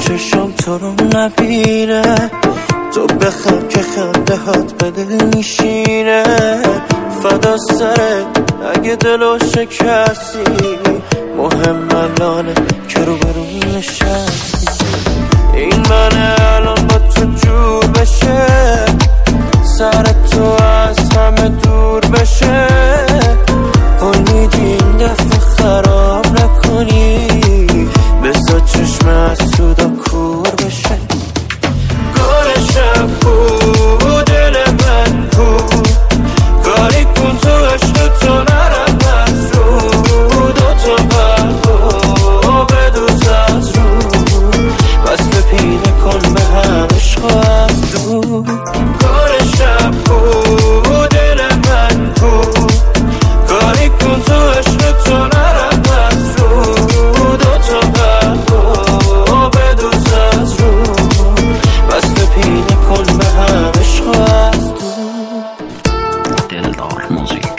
چشم تو رو نبینه، تو بخند که خنده هات به دل میشینه. فدا سرت اگه دلو شکستی، مهم الانه که رو برون نشستی. این منه الان با تو جور بشه، سر تو از همه دور بشه. قول میدی این دفعه خراب نکنی، بذار چشم از سودا کور بشه. گل شب کو دل من کو، کاری کن تو عشق تو نرم از رو. دوتا قلبو بدوز از رو، بس بپینه کن به هم عشق از دور. گل شب کو دل من کو، کاری کن تو عشق تو نرم از رو. دوتا قلبو بدوز از رو، بس بپینه کن به هم عشق از دور. دلدار موزیک.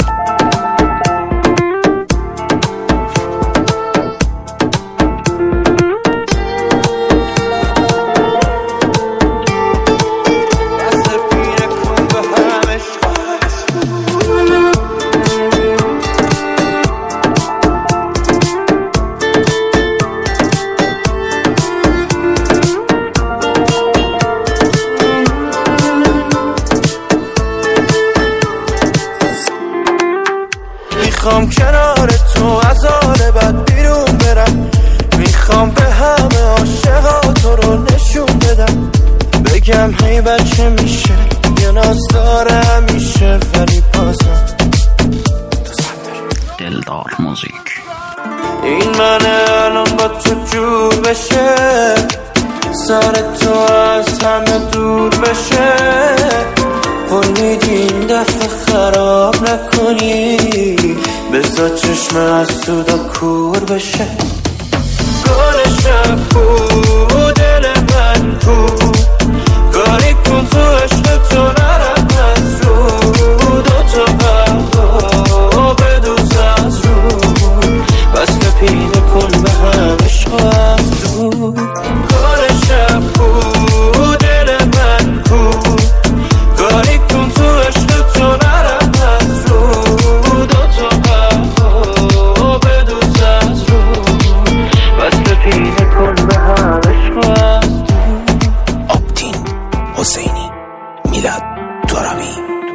میخوام کنار تو از حال بد بیرون برم، میخوام به همه عاشقا تو رو نشون بدم. بگم هی بچه میشه یه ناز داره همیشه، ولی بازم دلدار موزیک. این منه الان با تو جور بشه، سر تو از همه دور بشه. قول میدی این دفعه خراب نکنی، بذار چشم از سودا کور بشه. گل شب کو دل من کو، کاری کن تو عشق تو نرم از رو. دوتا قلبو بدوز از رو، بس بپینه کن به هم عشق از دور. گل شب کو دل من کو، کاری کن تو عشق تو نرم از رو. دوتا قلبو بدوز از رو، بس بپینه کن به هم عشق از دور. آبتین حسینی، میلاد ترابی.